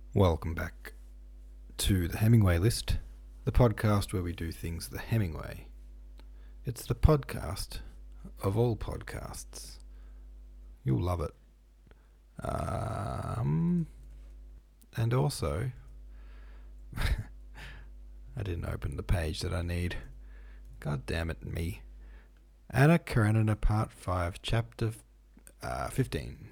Welcome back to the Hemingway List, the podcast where we do things the Hemingway. It's the podcast of all podcasts. You'll love it. And also, I didn't open the page that I need. God damn it, me. Anna Karenina Part 5, Chapter 15.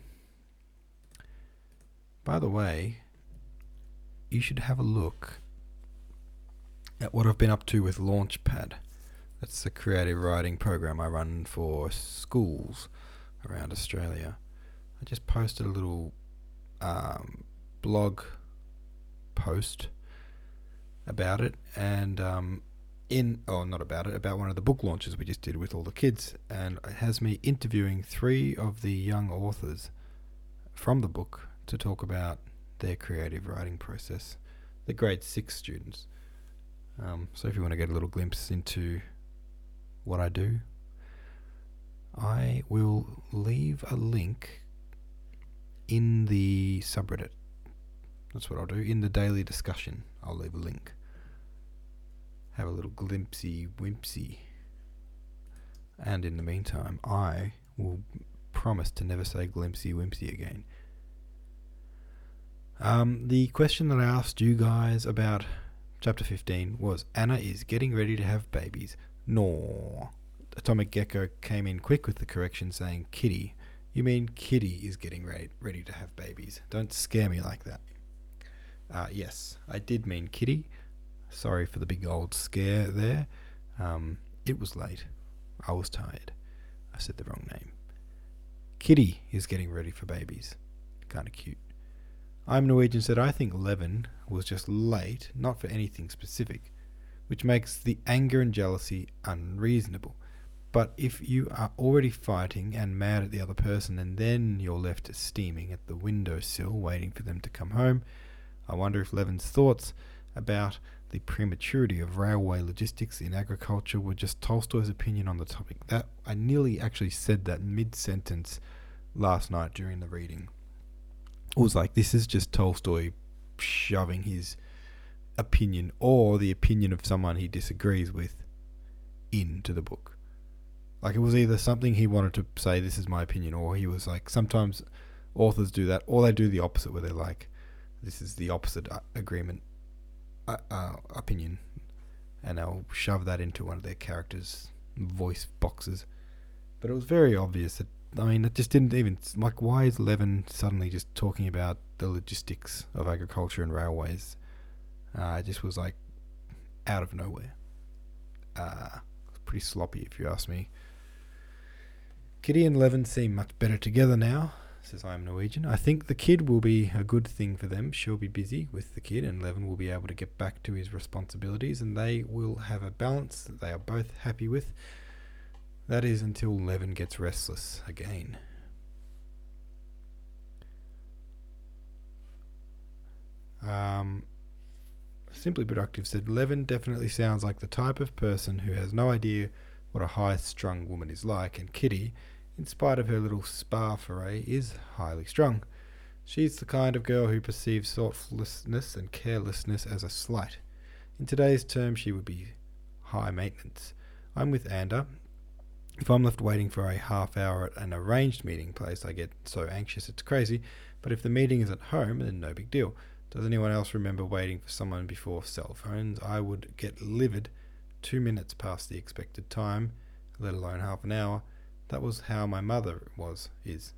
By the way, you should have a look at what I've been up to with Launchpad. That's the creative writing program I run for schools around Australia. I just posted a little blog post about it, and about one of the book launches we just did with all the kids, and it has me interviewing 3 of the young authors from the book to talk about their creative writing process. The grade 6 students. So if you want to get a little glimpse into what I do, I will leave a link in the subreddit. That's what I'll do. In the daily discussion, I'll leave a link. Have a little glimpsy wimpsy. And in the meantime, I will promise to never say glimpsy wimpsy again. The question that I asked you guys about Chapter 15 was, Anna is getting ready to have babies. No. Atomic Gecko came in quick with the correction saying Kitty. You mean Kitty is getting ready to have babies. Don't scare me like that. Yes, I did mean Kitty. Sorry for the big old scare there. It was late. I was tired. I said the wrong name. Kitty is getting ready for babies. Kind of cute. I'm Norwegian said, I think Levin was just late, not for anything specific, which makes the anger and jealousy unreasonable. But if you are already fighting and mad at the other person and then you're left steaming at the windowsill waiting for them to come home, I wonder if Levin's thoughts about the prematurity of railway logistics in agriculture were just Tolstoy's opinion on the topic. That I nearly actually said that mid-sentence last night during the reading. It was like, this is just Tolstoy shoving his opinion or the opinion of someone he disagrees with into the book. Like, it was either something he wanted to say, this is my opinion, or he was like, sometimes authors do that, or they do the opposite, where they're like, this is the opposite opinion, and they'll shove that into one of their characters' voice boxes. But it was very obvious that, it just didn't even, like, why is Levin suddenly just talking about the logistics of agriculture and railways? It just was like out of nowhere. Pretty sloppy, if you ask me. Kitty and Levin seem much better together now, says I'm Norwegian. I think the kid will be a good thing for them. She'll be busy with the kid, and Levin will be able to get back to his responsibilities, and they will have a balance that they are both happy with. That is until Levin gets restless again. Simply Productive said, Levin definitely sounds like the type of person who has no idea what a high-strung woman is like, and Kitty, in spite of her little spa foray, is highly strung. She's the kind of girl who perceives thoughtlessness and carelessness as a slight. In today's terms, she would be high maintenance. I'm with Anda. If I'm left waiting for a half hour at an arranged meeting place, I get so anxious it's crazy, but if the meeting is at home, then no big deal. Does anyone else remember waiting for someone before cell phones? I would get livid 2 minutes past the expected time, let alone half an hour. That was how my mother is.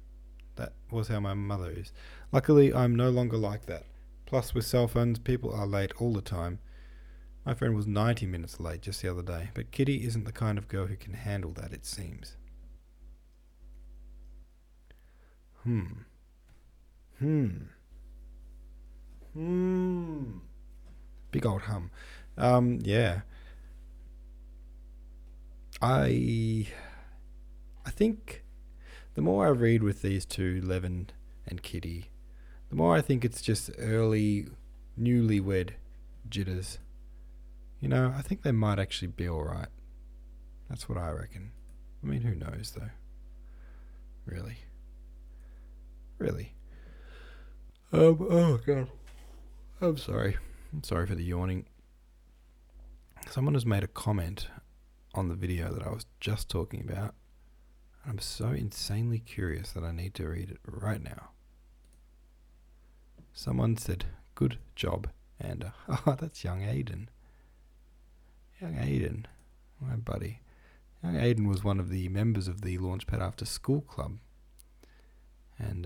Luckily, I'm no longer like that. Plus, with cell phones, people are late all the time. My friend was 90 minutes late just the other day, but Kitty isn't the kind of girl who can handle that, it seems. Big old hum. Yeah. I think the more I read with these two, Levin and Kitty, the more I think it's just early, newlywed jitters. I think they might actually be alright. That's what I reckon. Who knows, though? Really. Oh, God. I'm sorry. I'm sorry for the yawning. Someone has made a comment on the video that I was just talking about. I'm so insanely curious that I need to read it right now. Someone said, "Good job, and oh, that's young Aiden. Young Aiden, my buddy. Young Aiden was one of the members of the Launchpad After School Club. And,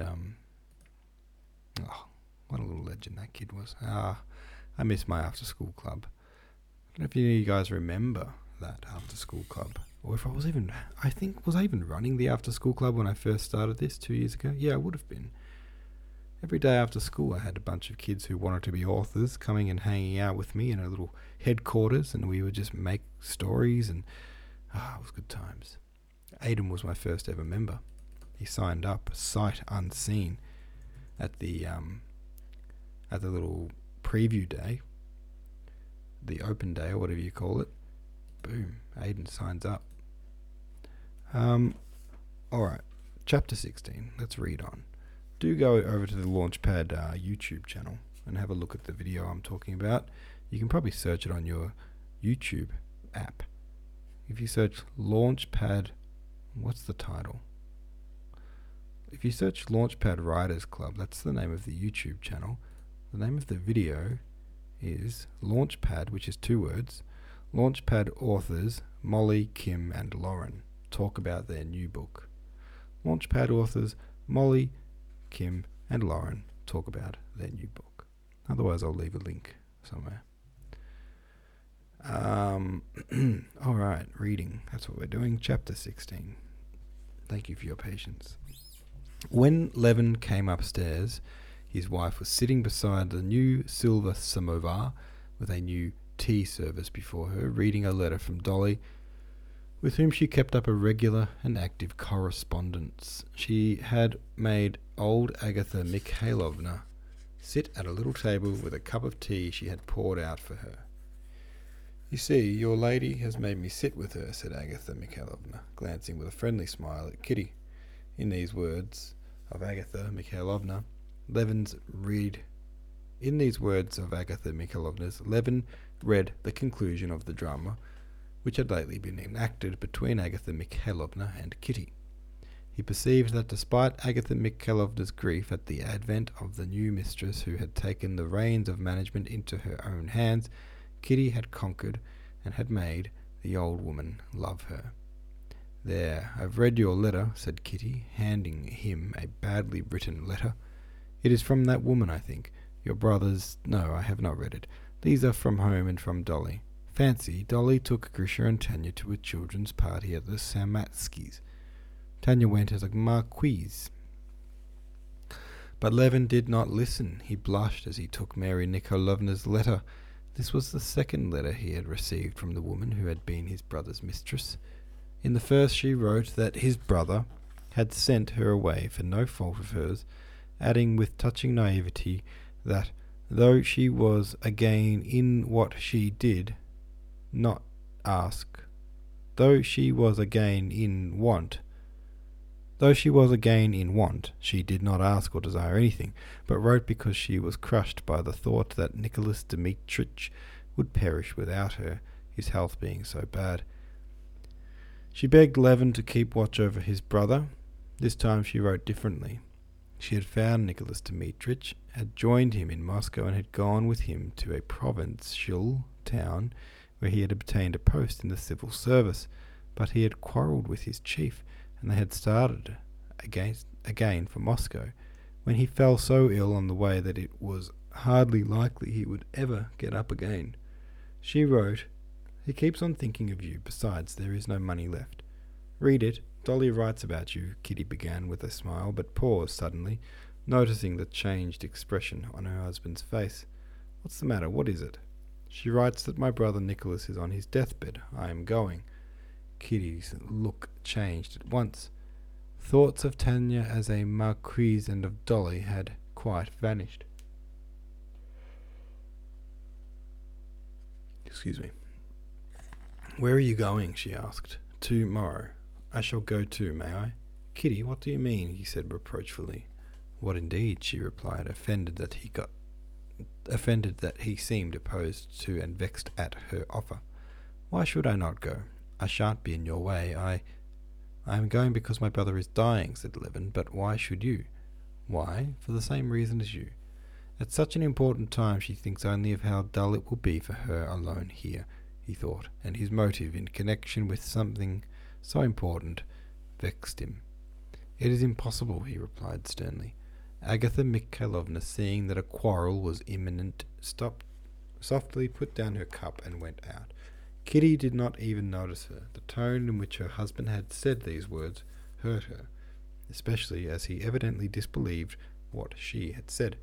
what a little legend that kid was. I miss my after school club. I don't know if any of you guys remember that after school club. Or if was I even running the after school club when I first started this 2 years ago? Yeah, I would have been. Every day after school I had a bunch of kids who wanted to be authors coming and hanging out with me in a little headquarters, and we would just make stories, and it was good times. Aiden was my first ever member. He signed up sight unseen at the little preview day, the open day or whatever you call it. Boom, Aiden signs up. Alright, chapter 16, let's read on. Do go over to the Launchpad YouTube channel and have a look at the video I'm talking about. You can probably search it on your YouTube app. If you search Launchpad, what's the title? If you search Launchpad Writers Club, that's the name of the YouTube channel. The name of the video is Launchpad, which is 2 words. Launchpad authors Molly, Kim and Lauren talk about their new book. Launchpad authors Molly, Kim and Lauren talk about their new book. Otherwise I'll leave a link somewhere. Alright, reading. That's what we're doing. Chapter 16. Thank you for your patience. When Levin came upstairs, his wife was sitting beside the new silver samovar with a new tea service before her, reading a letter from Dolly, with whom she kept up a regular and active correspondence. She had made old Agatha Mikhailovna sit at a little table with a cup of tea she had poured out for her. "You see, your lady has made me sit with her," said Agatha Mikhailovna, glancing with a friendly smile at Kitty. In these words of Agatha Mikhailovna's, Levin read the conclusion of the drama which had lately been enacted between Agatha Mikhailovna and Kitty. He perceived that despite Agatha Mikhailovna's grief at the advent of the new mistress who had taken the reins of management into her own hands, Kitty had conquered and had made the old woman love her. "There, I've read your letter," said Kitty, handing him a badly written letter. "It is from that woman, I think. Your brother's... No, I have not read it. These are from home and from Dolly. Fancy, Dolly took Grisha and Tanya to a children's party at the Samatskys. Tanya went as a marquise. But Levin did not listen. He blushed as he took Mary Nikolaevna's letter. This was the second letter he had received from the woman who had been his brother's mistress. In the first she wrote that his brother had sent her away for no fault of hers, adding with touching naivety that though she was again in what she did not ask, though she was again in want, she did not ask or desire anything, but wrote because she was crushed by the thought that Nicholas Dmitrich would perish without her, his health being so bad. She begged Levin to keep watch over his brother. This time she wrote differently. She had found Nicholas Dmitrich, had joined him in Moscow, and had gone with him to a provincial town where he had obtained a post in the civil service, but he had quarrelled with his chief, and they had started again for Moscow, when he fell so ill on the way that it was hardly likely he would ever get up again. She wrote, "He keeps on thinking of you. Besides, there is no money left." "Read it. Dolly writes about you," Kitty began with a smile, but paused suddenly, noticing the changed expression on her husband's face. "What's the matter? What is it?" "She writes that my brother Nicholas is on his deathbed. I am going." Kitty's look changed at once. Thoughts of Tanya as a marquise and of Dolly had quite vanished. "Excuse me. Where are you going?" she asked. "Tomorrow. I shall go too, may I?" "Kitty, what do you mean?" he said reproachfully. "What indeed?" she replied, offended that he got offended that he seemed opposed to and vexed at her offer. "Why should I not go? I shan't be in your way. I am going because my brother is dying," said Levin. "But why should you?" "Why? For the same reason as you. At such an important time she thinks only of how dull it will be for her alone here," he thought, and his motive in connection with something so important vexed him. "It is impossible," he replied sternly. Agatha Mikhailovna, seeing that a quarrel was imminent, softly put down her cup and went out. Kitty did not even notice her. The tone in which her husband had said these words hurt her, especially as he evidently disbelieved what she had said.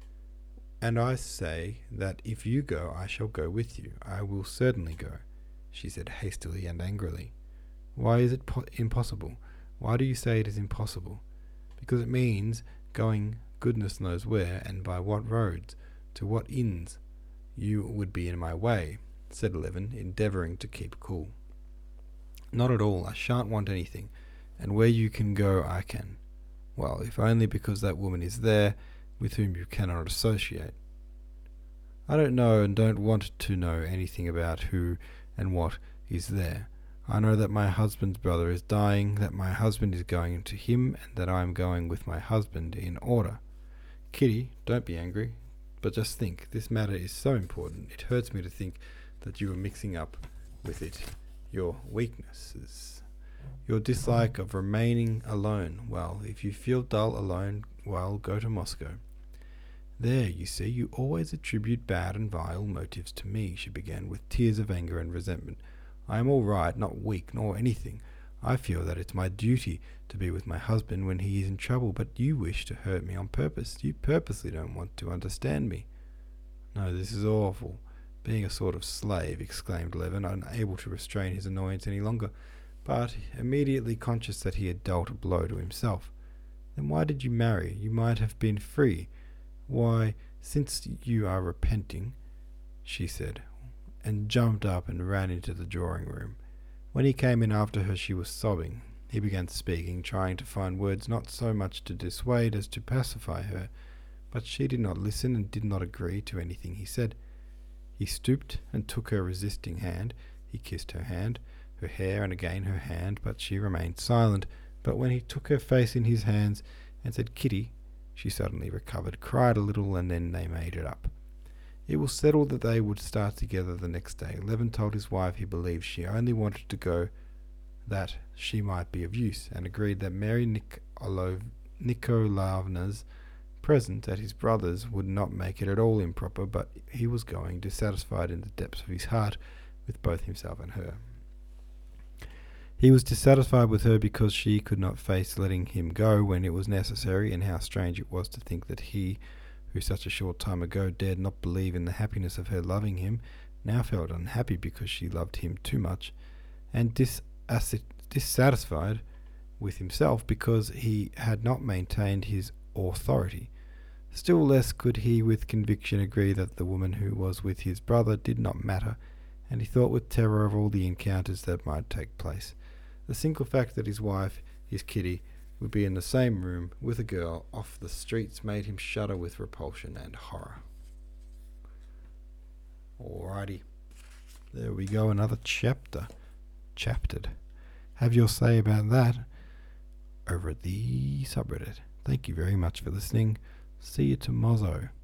"And I say that if you go, I shall go with you. I will certainly go," she said hastily and angrily. "Why is it impossible? Why do you say it is impossible?" "Because it means going goodness knows where, and by what roads, to what inns. You would be in my way," said Levin, endeavouring to keep cool. "Not at all. I shan't want anything, and where you can go I can. Well, if only because that woman is there, with whom you cannot associate." "I don't know and don't want to know anything about who and what is there. I know that my husband's brother is dying, that my husband is going to him, and that I am going with my husband in order. Kitty, don't be angry, but just think, this matter is so important. It hurts me to think that you are mixing up with it your weaknesses, your dislike of remaining alone. Well, if you feel dull alone, well, go to Moscow." "There, you see, you always attribute bad and vile motives to me," she began, with tears of anger and resentment. "I am all right, not weak, nor anything. I feel that it's my duty to be with my husband when he is in trouble, but you wish to hurt me on purpose. You purposely don't want to understand me." "No, this is awful. Being a sort of slave," exclaimed Levin, unable to restrain his annoyance any longer, but immediately conscious that he had dealt a blow to himself. "Then why did you marry? You might have been free. Why, since you are repenting," she said, and jumped up and ran into the drawing-room. When he came in after her, she was sobbing. He began speaking, trying to find words not so much to dissuade as to pacify her, but she did not listen and did not agree to anything he said. He stooped and took her resisting hand. He kissed her hand, her hair, and again her hand, but she remained silent. But when he took her face in his hands and said, "Kitty," she suddenly recovered, cried a little, and then they made it up. It was settled that they would start together the next day. Levin told his wife he believed she only wanted to go that she might be of use, and agreed that Mary Nikolaevna's presence at his brother's would not make it at all improper, but he was going, dissatisfied in the depths of his heart with both himself and her. He was dissatisfied with her because she could not face letting him go when it was necessary, and how strange it was to think that he, who such a short time ago dared not believe in the happiness of her loving him, now felt unhappy because she loved him too much, and dissatisfied with himself because he had not maintained his authority. Still less could he with conviction agree that the woman who was with his brother did not matter, and he thought with terror of all the encounters that might take place. The single fact that his wife, his Kitty, would be in the same room with a girl off the streets made him shudder with repulsion and horror. Alrighty, there we go, another chapter. Chaptered. Have your say about that over at the subreddit. Thank you very much for listening. See you tomorrow.